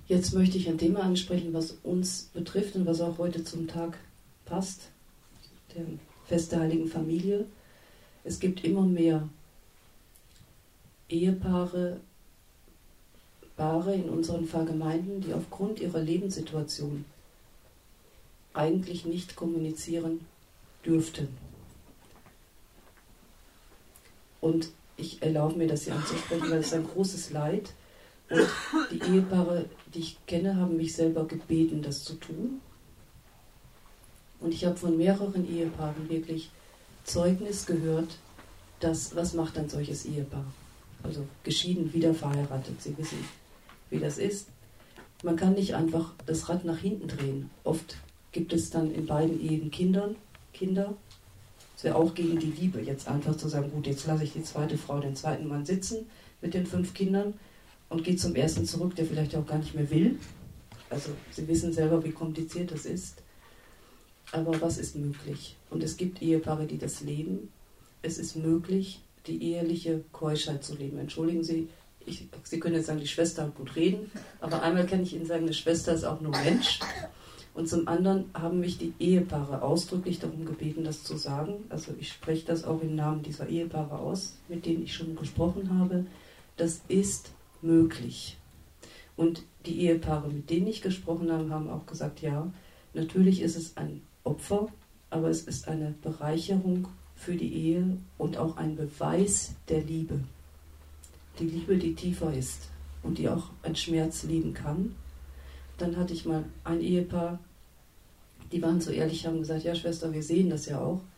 Jetzt möchte ich ein Thema ansprechen, was uns betrifft und was auch heute zum Tag passt, der Fest der Heiligen Familie. Es gibt immer mehr Ehepaare, Paare in unseren Pfarrgemeinden, die aufgrund ihrer Lebenssituation eigentlich nicht kommunizieren dürften. Und ich erlaube mir, das hier anzusprechen, weil es ist ein großes Leid. Und die Ehepaare, die ich kenne, haben mich selber gebeten, das zu tun. Und ich habe von mehreren Ehepaaren wirklich Zeugnis gehört, dass, was macht ein solches Ehepaar? Also geschieden, wieder verheiratet. Sie wissen, wie das ist. Man kann nicht einfach das Rad nach hinten drehen. Oft gibt es dann in beiden Ehen Kinder. Es wäre auch gegen die Liebe, jetzt einfach zu sagen, gut, jetzt lasse ich die zweite Frau, den zweiten Mann sitzen mit den 5 Kindern und gehe zum ersten zurück, der vielleicht auch gar nicht mehr will. Also Sie wissen selber, wie kompliziert das ist. Aber was ist möglich? Und es gibt Ehepaare, die das leben. Es ist möglich, die eheliche Keuschheit zu leben. Entschuldigen Sie, Sie können jetzt sagen, die Schwester hat gut reden, aber einmal kann ich Ihnen sagen, eine Schwester ist auch nur Mensch. Und zum anderen haben mich die Ehepaare ausdrücklich darum gebeten, das zu sagen. Also ich spreche das auch im Namen dieser Ehepaare aus, mit denen ich schon gesprochen habe. Das ist möglich. Und die Ehepaare, mit denen ich gesprochen habe, haben auch gesagt, ja, natürlich ist es ein Opfer, aber es ist eine Bereicherung für die Ehe und auch ein Beweis der Liebe. Die Liebe, die tiefer ist und die auch einen Schmerz leben kann. Dann hatte ich mal ein Ehepaar, die waren so ehrlich, haben gesagt, ja Schwester, wir sehen das ja auch,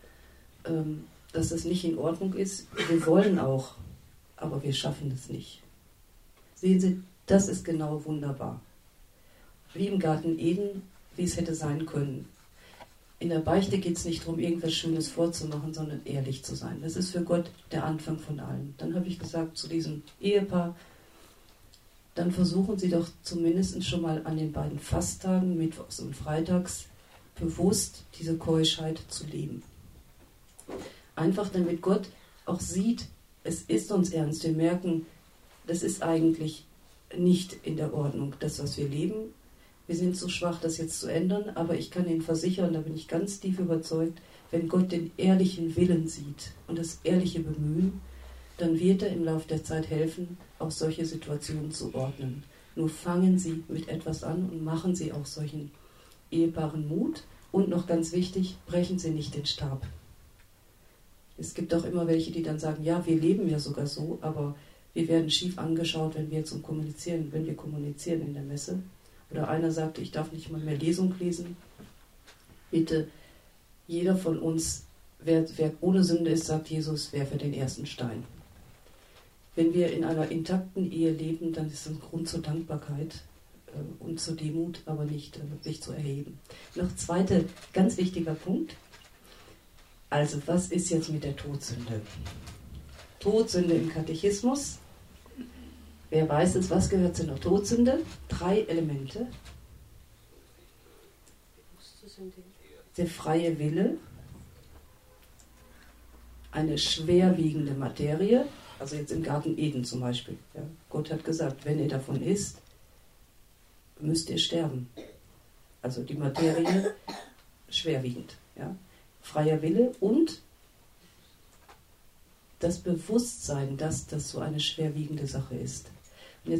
dass das nicht in Ordnung ist. Wir wollen auch, aber wir schaffen es nicht. Sehen Sie, das ist genau wunderbar. Wie im Garten Eden, wie es hätte sein können. In der Beichte geht es nicht darum, irgendwas Schönes vorzumachen, sondern ehrlich zu sein. Das ist für Gott der Anfang von allem. Dann habe ich gesagt zu diesem Ehepaar, dann versuchen Sie doch zumindest schon mal an den beiden Fasttagen, Mittwochs und Freitags, bewusst diese Keuschheit zu leben. Einfach damit Gott auch sieht, es ist uns ernst. Wir merken, das ist eigentlich nicht in der Ordnung, das, was wir leben. Wir sind zu schwach, das jetzt zu ändern, aber ich kann Ihnen versichern, da bin ich ganz tief überzeugt, wenn Gott den ehrlichen Willen sieht und das ehrliche Bemühen, dann wird er im Laufe der Zeit helfen, auch solche Situationen zu ordnen. Nur fangen Sie mit etwas an und machen Sie auch solchen Ehepaaren Mut. Und noch ganz wichtig, brechen Sie nicht den Stab. Es gibt auch immer welche, die dann sagen, ja, wir leben ja sogar so, aber wir werden schief angeschaut, wenn wir kommunizieren in der Messe. Oder einer sagte, ich darf nicht mal mehr Lesung lesen. Bitte, jeder von uns, wer ohne Sünde ist, sagt Jesus, werfe den ersten Stein. Wenn wir in einer intakten Ehe leben, dann ist es ein Grund zur Dankbarkeit und zur Demut, aber nicht sich zu erheben. Noch zweiter ganz wichtiger Punkt. Also, was ist jetzt mit der Todsünde? Todsünde im Katechismus. Wer weiß es, was gehört zu einer Todsünde? 3 Elemente. Der freie Wille, eine schwerwiegende Materie, also jetzt im Garten Eden zum Beispiel. Ja, Gott hat gesagt, wenn ihr davon isst, müsst ihr sterben. Also die Materie schwerwiegend. Ja. Freier Wille und das Bewusstsein, dass das so eine schwerwiegende Sache ist.